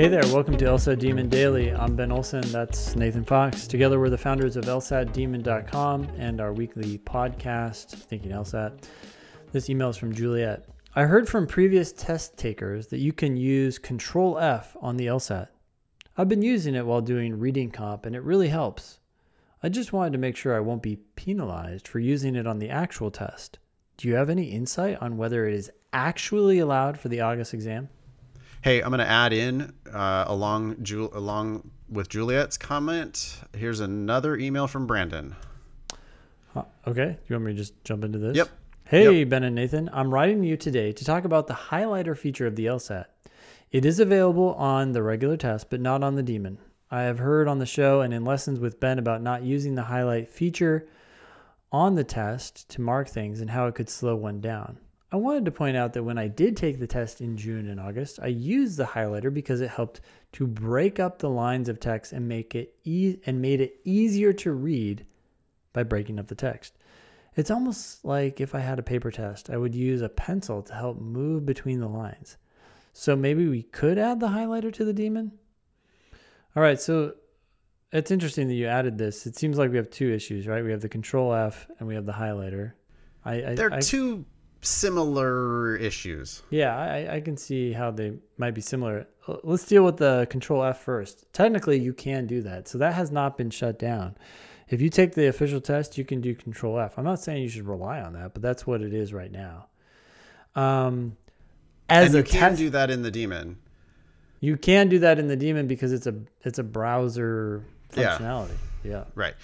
Hey there, welcome to LSAT Demon Daily. I'm Ben Olson, that's Nathan Fox. Together we're the founders of LSATdemon.com and our weekly podcast, Thinking LSAT. This email is from Juliet. I heard from previous test takers that you can use Control F on the LSAT. I've been using it while doing reading comp and it really helps. I just wanted to make sure I won't be penalized for using it on the actual test. Do you have any insight on whether it is actually allowed for the August exam? Hey, I'm going to add in along with Juliet's comment. Here's another email from Brandon. Okay. Do you want me to just jump into this? Yep. Hey, Yep. Ben and Nathan. I'm writing to you today to talk about the highlighter feature of the LSAT. It is available on the regular test, but not on the Demon. I have heard on the show and in lessons with Ben about not using the highlight feature on the test to mark things and how it could slow one down. I wanted to point out that when I did take the test in June and August, I used the highlighter because it helped to break up the lines of text and made it easier to read by breaking up the text. It's almost like if I had a paper test, I would use a pencil to help move between the lines. So maybe we could add the highlighter to the Demon? All right, so it's interesting that you added this. It seems like we have two issues, right? We have the Control F and we have the highlighter. They're two similar issues. Yeah, I can see how they might be similar. Let's deal with the Control F first. Technically, you can do that. So that has not been shut down. If you take the official test, you can do Control F. I'm not saying you should rely on that, but that's what it is right now. And you can do that in the Demon. You can do that in the Demon because it's a browser functionality. Yeah. Right.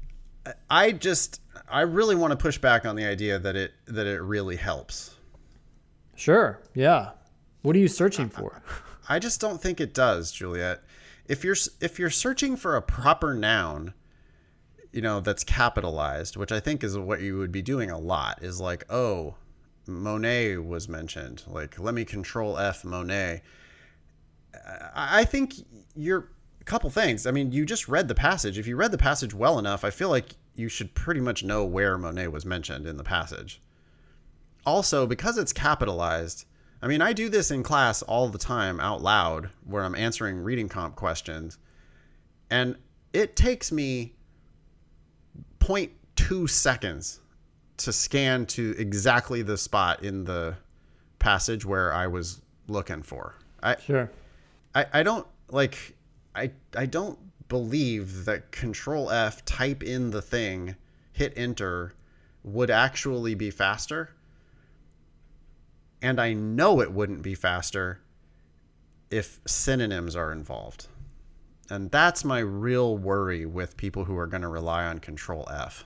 I really want to push back on the idea that it really helps. Sure. Yeah. What are you searching for? I just don't think it does, Juliet. If you're searching for a proper noun, that's capitalized, which I think is what you would be doing a lot, is like, oh, Monet was mentioned. Like, let me Control F Monet. I think you're a couple things. I mean, you just read the passage. If you read the passage well enough, I feel like you should pretty much know where Monet was mentioned in the passage. Also, because it's capitalized, I mean, I do this in class all the time out loud where I'm answering reading comp questions, and it takes me 0.2 seconds to scan to exactly the spot in the passage where I was looking for. Sure. I don't believe that Control F, type in the thing, hit enter would actually be faster. And I know it wouldn't be faster if synonyms are involved. And that's my real worry with people who are going to rely on Control F.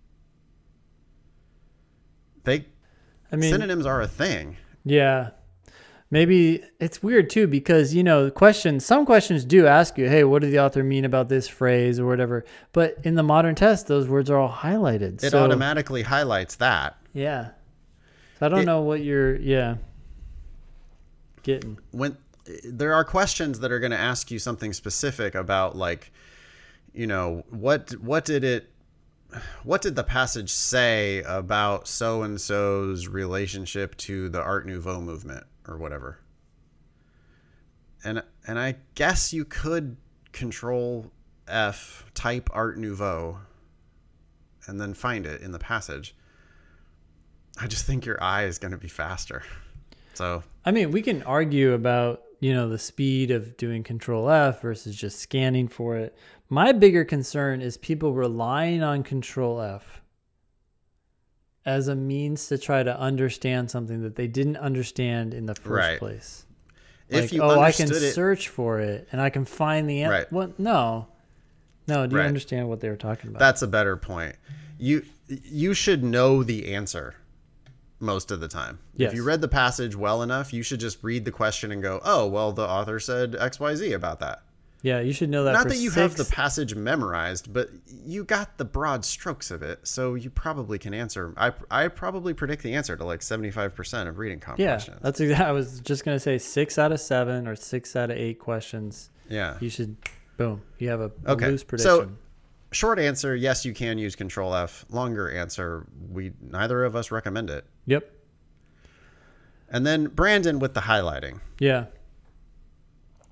Synonyms are a thing. Yeah. Maybe it's weird too because, some questions do ask you, hey, what did the author mean about this phrase or whatever? But in the modern test, those words are all highlighted. It automatically highlights that. Yeah. So I don't know what you're, getting. When there are questions that are going to ask you something specific about, like, what did the passage say about so-and-so's relationship to the Art Nouveau movement or whatever? And I guess you could Control F, type Art Nouveau, and then find it in the passage. I just think your eye is going to be faster. So, I mean, we can argue about, the speed of doing Control F versus just scanning for it. My bigger concern is people relying on Control F as a means to try to understand something that they didn't understand in the first place. If you I can understood it, search for it and I can find the answer. Right. Well, no. Do you understand what they were talking about? That's a better point. You should know the answer most of the time. Yes. If you read the passage well enough, you should just read the question and go, oh, well, the author said XYZ about that. Yeah, you should know that. Not that you have the passage memorized, but you got the broad strokes of it, so you probably can answer. I probably predict the answer to like 75% of reading comp questions. That's exactly. I was just gonna say 6 out of 7 or 6 out of 8 questions. Yeah, you should. Boom. You have a loose prediction. So, short answer: yes, you can use Control F. Longer answer: neither of us recommend it. Yep. And then Brandon with the highlighting. Yeah.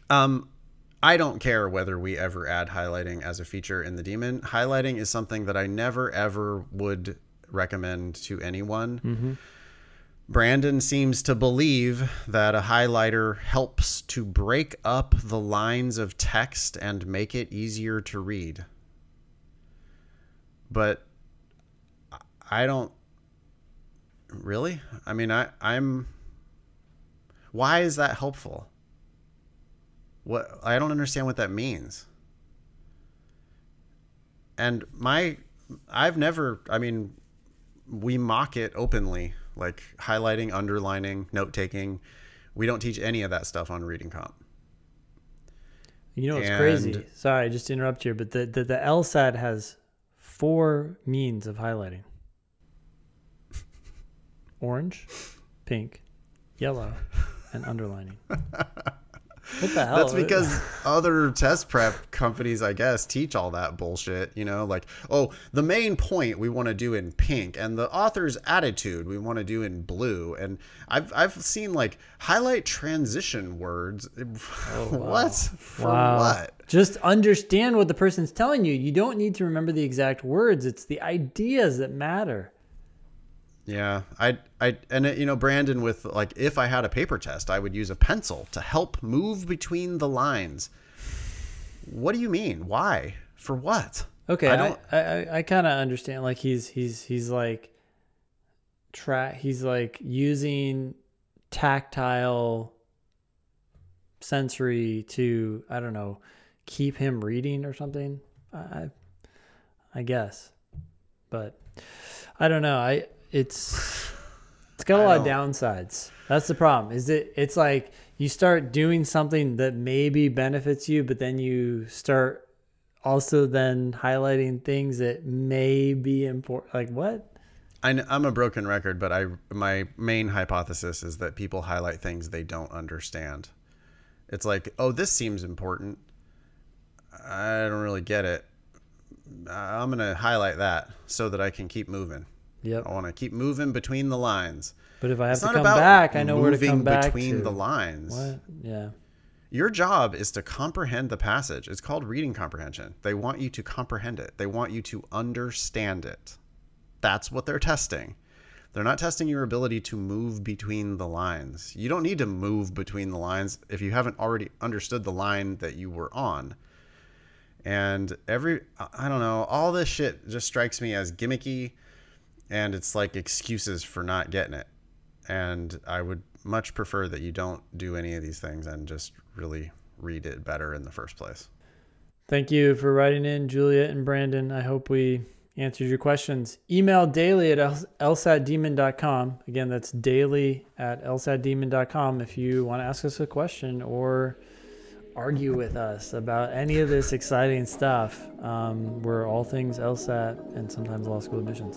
I don't care whether we ever add highlighting as a feature in the daemon. Highlighting is something that I never, ever would recommend to anyone. Mm-hmm. Brandon seems to believe that a highlighter helps to break up the lines of text and make it easier to read. But I don't really. I mean, I'm. Why is that helpful? What, I don't understand what that means. And I've never. I mean, we mock it openly, like highlighting, underlining, note taking. We don't teach any of that stuff on reading comp. You know what's crazy? Sorry, just to interrupt here, but the LSAT has 4 means of highlighting: orange, pink, yellow, and underlining. What the hell? That's because other test prep companies, I guess, teach all that bullshit, you know, like, oh, the main point we want to do in pink and the author's attitude we want to do in blue. And I've seen like highlight transition words. Oh, wow. What? For what? Just understand what the person's telling you. You don't need to remember the exact words. It's the ideas that matter. Yeah, you know, Brandon, with like, if I had a paper test, I would use a pencil to help move between the lines. What do you mean? Why? For what? Okay, I kind of understand. Like he's like he's like using tactile sensory to, I don't know, keep him reading or something. I guess, but I don't know. It's got a lot of downsides. That's the problem. It's like you start doing something that maybe benefits you, but then you start also then highlighting things that may be important. Like what? I'm a broken record, but my main hypothesis is that people highlight things they don't understand. It's like, oh, this seems important. I don't really get it. I'm going to highlight that so that I can keep moving. Yep. I want to keep moving between the lines. But if I have to come back, I know where to come back between to. the lines. What? Yeah. Your job is to comprehend the passage. It's called reading comprehension. They want you to comprehend it. They want you to understand it. That's what they're testing. They're not testing your ability to move between the lines. You don't need to move between the lines if you haven't already understood the line that you were on. And I don't know, all this shit just strikes me as gimmicky. And it's like excuses for not getting it. And I would much prefer that you don't do any of these things and just really read it better in the first place. Thank you for writing in, Juliet and Brandon. I hope we answered your questions. Email daily at lsatdemon.com. Again, that's daily at lsatdemon.com if you want to ask us a question or argue with us about any of this exciting stuff. We're all things LSAT and sometimes law school admissions.